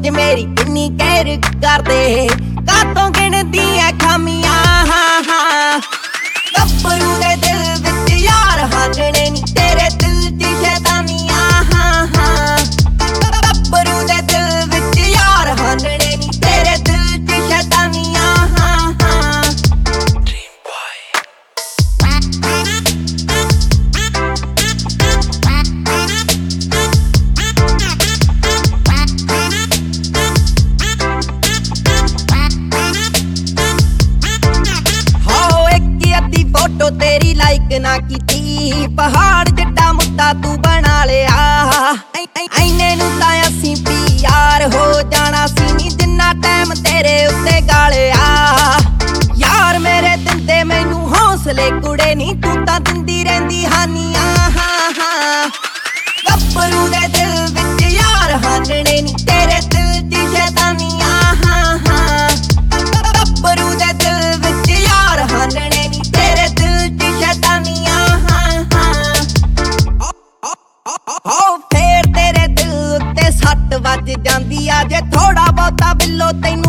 ਸੋਚ ਮੇਰੀ ਕਿੰਨੀ ਕਹਿਰ ਕਰਦੇ, ਕਾਤੋਂ ਗਿਣਦੀ ਐ ਖਾਮੀਆਂ। ਗੱਭਰੂ ਦੇ ਦਿਲ ਵਿੱਚ ਯਾਰ ਹਾਲਣੇ ਨੀ ਤੇਰੇ ਦਿਲ ਦੀ ਸ਼ੈਤਾਨੀਆਂ। ਗੱਭਰੂ ਦੇ ਦਿਲ ਵਿੱਚ ਯਾਰ ਹਾਲਣੇ ਨੀ ਤੇਰੇ ਦਿਲ ਦੀ ਸ਼ੈਤਾਨੀਆਂ। ਤੇਰੀ ਲਾਈਕ ਨਾ ਕੀਤੀ, ਪਹਾੜ ਜਿੱਡਾ ਮੁੱਦਾ ਤੂੰ ਬਣਾ ਲਿਆ। ਐਨੇ ਨੂੰ ਤਾਂ ਅਸੀਂ ਪਿਆਰ ਹੋ ਜਾਣਾ ਸੀ ਨੀ, ਜਿੰਨਾ ਟਾਈਮ ਤੇਰੇ ਉੱਤੇ ਗਾਲਿਆ। ਯਾਰ ਮੇਰੇ ਦਿੰਦੇ ਮੈਨੂੰ ਹੌਸਲੇ ਕੁੜੇ ਨੀ, ਤੂੰ ਤਾਂ ਦਿੰਦੀ ਰਹਿੰਦੀ ਹਾਨੀਆਂ। ਗੱਭਰੂ ਦੇ ਦਿਲ ਵਿੱਚ ਯਾਰ ਹਾਲਣੇ ਨੀ ਤੇਰੇ ਦਿਲ ਦੀ ਸ਼ੈਤਾਨੀਆਂ। ਗੱਭਰੂ ਦੇ ਦਿਲ ਵਿੱਚ ਯਾਰ ਹਾਲਣੇ ਨੀ ਤੇਰੇ ਦਿਲ ਦੀ ਸ਼ੈਤਾਨੀਆਂ। ਫੇਰ ਤੇਰੇ ਦਿਲ ਉੱਤੇ ਸੱਟ ਵੱਜ ਜਾਂਦੀ ਆ, ਜੇ ਥੋੜਾ ਬਹੁਤਾ ਬਿੱਲੋ ਤੈਨੂੰ